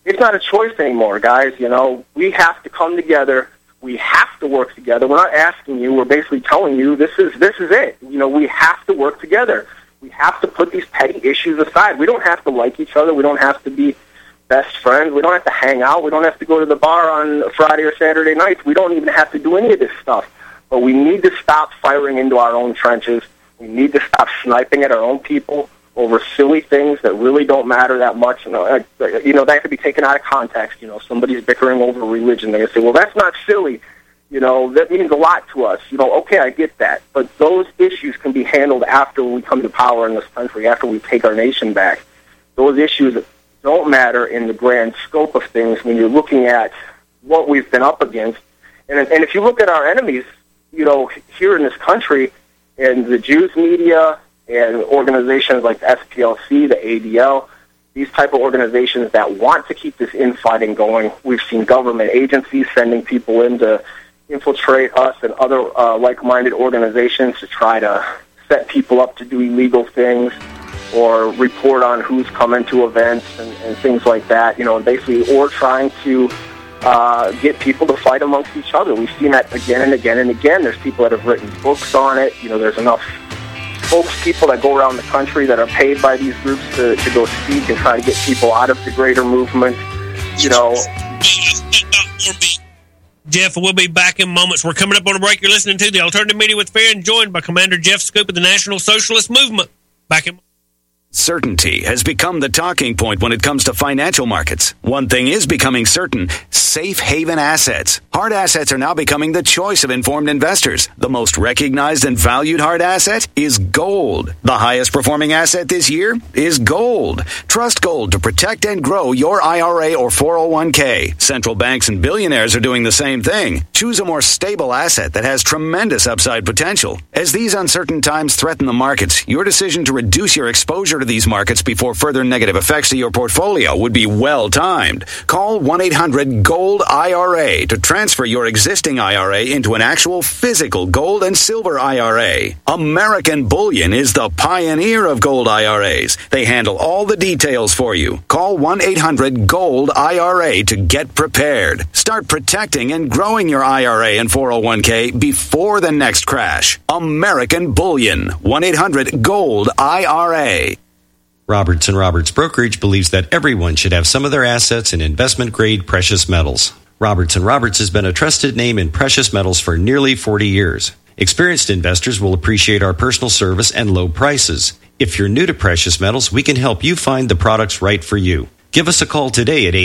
it's not a choice anymore, guys. You know, we have to come together. We have to work together. We're not asking you. We're basically telling you this is it. You know, we have to work together. We have to put these petty issues aside. We don't have to like each other. We don't have to be best friends. We don't have to hang out. We don't have to go to the bar on Friday or Saturday nights. We don't even have to do any of this stuff. But we need to stop firing into our own trenches. We need to stop sniping at our own people over silly things that really don't matter that much. You know, that could be taken out of context. You know, somebody's bickering over religion. They say, well, that's not silly. You know, that means a lot to us. You know, okay, I get that. But those issues can be handled after we come to power in this country, after we take our nation back. Those issues don't matter in the grand scope of things when you're looking at what we've been up against. And if you look at our enemies, you know, here in this country, and the Jews media and organizations like the SPLC, the ADL, these type of organizations that want to keep this infighting going. We've seen government agencies sending people in to infiltrate us and other like-minded organizations to try to set people up to do illegal things or report on who's coming to events and things like that, you know, and basically, or trying to get people to fight amongst each other. We've seen that again and again and again. There's people that have written books on it. You know, there's enough people that go around the country that are paid by these groups to go speak and try to get people out of the greater movement, you know. Jeff, we'll be back in moments. We're coming up on a break. You're listening to the Alternative Media with Farron, joined by Commander Jeff Scoop of the National Socialist Movement. Back in Certainty has become the talking point when it comes to financial markets. One thing is becoming certain: safe haven assets. Hard assets are now becoming the choice of informed investors. The most recognized and valued hard asset is gold. The highest performing asset this year is gold. Trust gold to protect and grow your IRA or 401k. Central banks and billionaires are doing the same thing. Choose a more stable asset that has tremendous upside potential. As these uncertain times threaten the markets, your decision to reduce your exposure to these markets before further negative effects to your portfolio would be well timed. Call 1-800-GOLD-IRA to transfer your existing IRA into an actual physical gold and silver IRA. American Bullion is the pioneer of gold IRAs. They handle all the details for you. Call 1-800-GOLD-IRA to get prepared. Start protecting and growing your IRA and 401k before the next crash. American Bullion. 1-800-GOLD-IRA. Roberts & Roberts Brokerage believes that everyone should have some of their assets in investment-grade precious metals. Roberts & Roberts has been a trusted name in precious metals for nearly 40 years. Experienced investors will appreciate our personal service and low prices. If you're new to precious metals, we can help you find the products right for you. Give us a call today at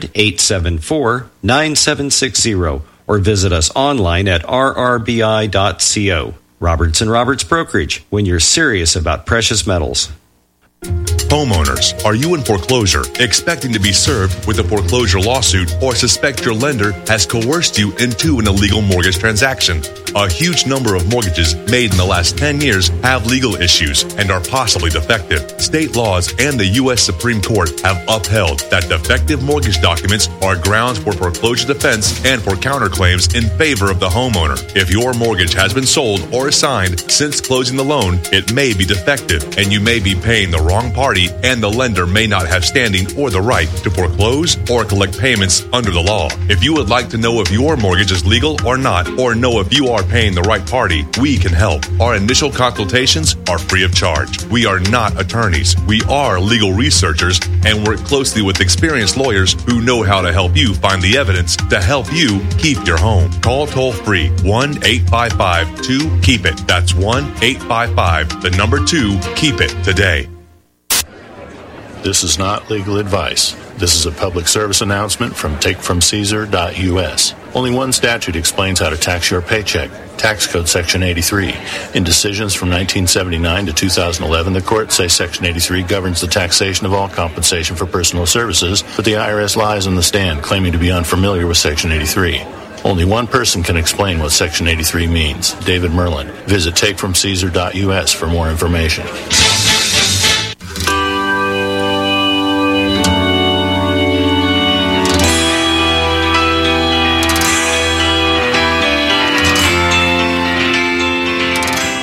800-874-9760 or visit us online at rrbi.co. Roberts & Roberts Brokerage, when you're serious about precious metals. Homeowners, are you in foreclosure, expecting to be served with a foreclosure lawsuit, or suspect your lender has coerced you into an illegal mortgage transaction? A huge number of mortgages made in the last 10 years have legal issues and are possibly defective. State laws and the U.S. Supreme Court have upheld that defective mortgage documents are grounds for foreclosure defense and for counterclaims in favor of the homeowner. If your mortgage has been sold or assigned since closing the loan, it may be defective, and you may be paying the wrong party, and the lender may not have standing or the right to foreclose or collect payments under the law. If you would like to know if your mortgage is legal or not, or know if you are paying the right party, we can help. Our initial consultations are free of charge. We are not attorneys. We are legal researchers and work closely with experienced lawyers who know how to help you find the evidence to help you keep your home. Call toll-free 1-855-2-KEEP-IT. That's 1-855-2-KEEP-IT today. This is not legal advice. This is a public service announcement from takefromcaesar.us. Only one statute explains how to tax your paycheck. Tax Code Section 83. In decisions from 1979 to 2011, the courts say Section 83 governs the taxation of all compensation for personal services, but the IRS lies on the stand, claiming to be unfamiliar with Section 83. Only one person can explain what Section 83 means, David Merlin. Visit takefromcaesar.us for more information.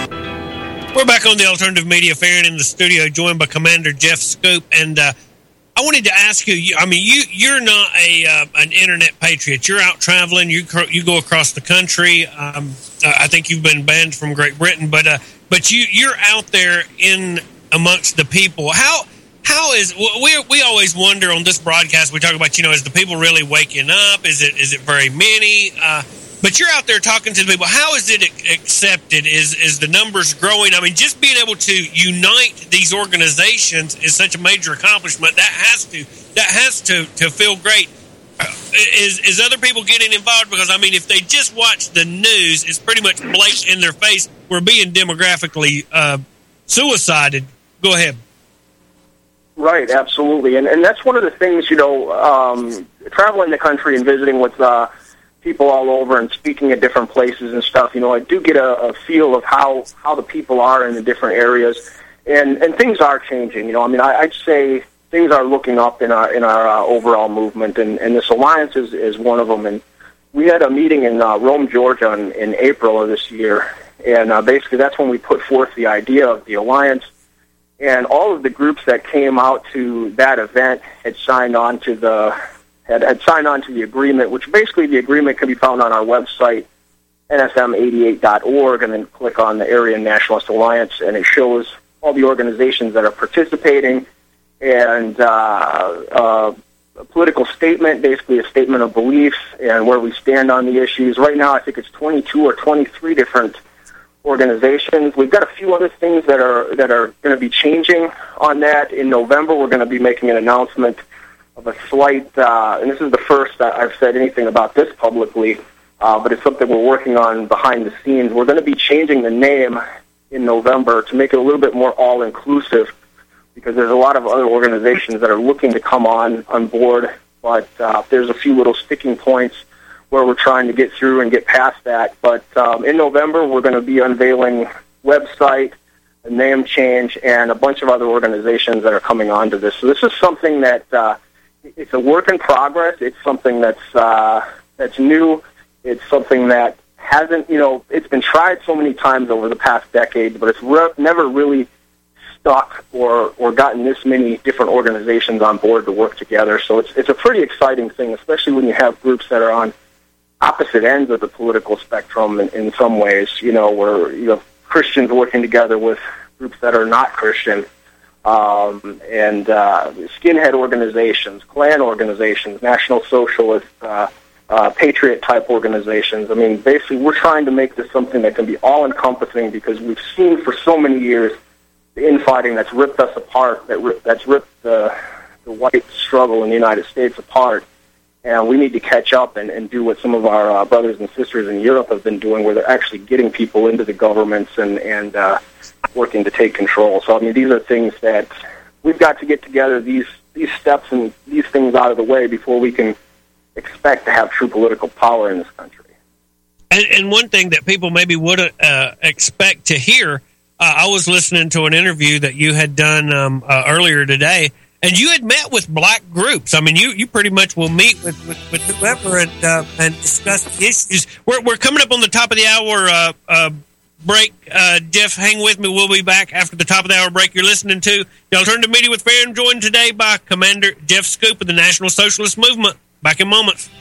We're back on the Alternative Media. Farron in the studio, joined by Commander Jeff Scoop. And I wanted to ask you. I mean, you're not an internet patriot. You're out traveling. You go across the country. I think you've been banned from Great Britain, but you're out there in amongst the people. How is we always wonder on this broadcast? We talk about, is the people really waking up? Is it very many? But you're out there talking to the people. How is it accepted? Is the numbers growing? I mean, just being able to unite these organizations is such a major accomplishment. That has to feel great. Is other people getting involved? Because, I mean, if they just watch the news, it's pretty much blatant in their face. We're being demographically suicided. Go ahead. Right, absolutely. And that's one of the things, traveling the country and visiting with people all over and speaking at different places and stuff, I do get a feel of how the people are in the different areas. And things are changing. I'd say things are looking up in our overall movement, and this alliance is one of them. And we had a meeting in Rome, Georgia in April of this year, and basically that's when we put forth the idea of the alliance. And all of the groups that came out to that event had signed on to the agreement, which basically the agreement can be found on our website, nsm88.org, and then click on the Aryan Nationalist Alliance, and it shows all the organizations that are participating, and a political statement, basically a statement of beliefs and where we stand on the issues. Right now, I think it's 22 or 23 different organizations. We've got a few other things that are going to be changing on that. In November, we're going to be making an announcement of a slight, and this is the first that I've said anything about this publicly, but it's something we're working on behind the scenes. We're going to be changing the name in November to make it a little bit more all-inclusive, because there's a lot of other organizations that are looking to come on board, but there's a few little sticking points where we're trying to get through and get past that. But in November, we're going to be unveiling website, a name change, and a bunch of other organizations that are coming onto this. So this is something that it's a work in progress. It's something that's new. It's something that hasn't, it's been tried so many times over the past decade, but it's never really stuck or gotten this many different organizations on board to work together. So it's a pretty exciting thing, especially when you have groups that are on opposite ends of the political spectrum in some ways, where you have Christians working together with groups that are not Christian, and skinhead organizations, Klan organizations, National Socialist, Patriot-type organizations. I mean, basically, we're trying to make this something that can be all-encompassing, because we've seen for so many years the infighting that's ripped us apart, that's ripped the white struggle in the United States apart. And we need to catch up and do what some of our brothers and sisters in Europe have been doing, where they're actually getting people into the governments and working to take control. So, I mean, these are things that we've got to get together, these steps and these things out of the way before we can expect to have true political power in this country. And one thing that people maybe wouldn't expect to hear, I was listening to an interview that you had done earlier today, and you had met with black groups. I mean, you pretty much will meet with whoever and discuss the issues. We're coming up on the top of the hour break. Jeff, hang with me. We'll be back after the top of the hour break. You're listening to the Alternative Media with Farron, joined today by Commander Jeff Scoop of the National Socialist Movement. Back in moments.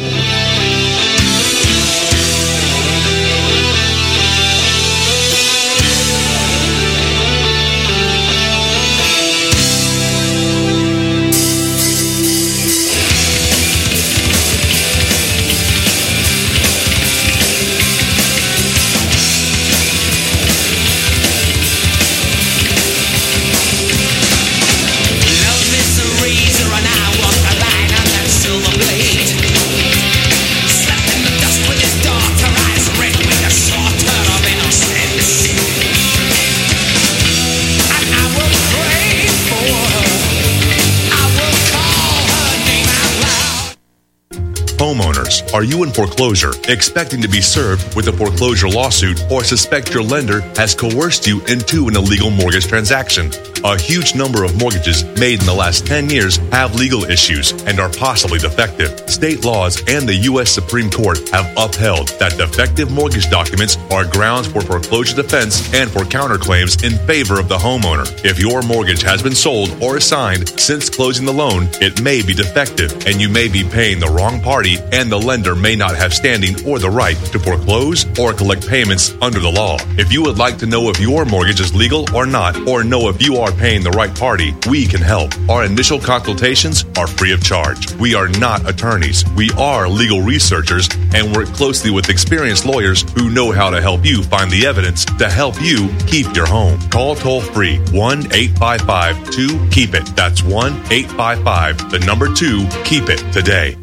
Homeowners, are you in foreclosure, expecting to be served with a foreclosure lawsuit, or suspect your lender has coerced you into an illegal mortgage transaction? A huge number of mortgages made in the last 10 years have legal issues and are possibly defective. State laws and the U.S. Supreme Court have upheld that defective mortgage documents are grounds for foreclosure defense and for counterclaims in favor of the homeowner. If your mortgage has been sold or assigned since closing the loan, it may be defective and you may be paying the wrong party, and the lender may not have standing or the right to foreclose or collect payments under the law. If you would like to know if your mortgage is legal or not, or know if you are paying the right party, we can help. Our initial consultations are free of charge. We are not attorneys. We are legal researchers and work closely with experienced lawyers who know how to help you find the evidence to help you keep your home. Call toll-free 1-855-2-KEEP-IT. That's 1-855-2-KEEP-IT today.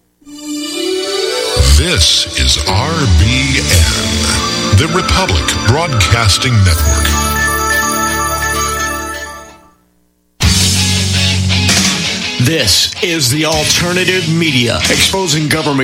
This is RBN, the Republic Broadcasting Network. This is the alternative media, exposing government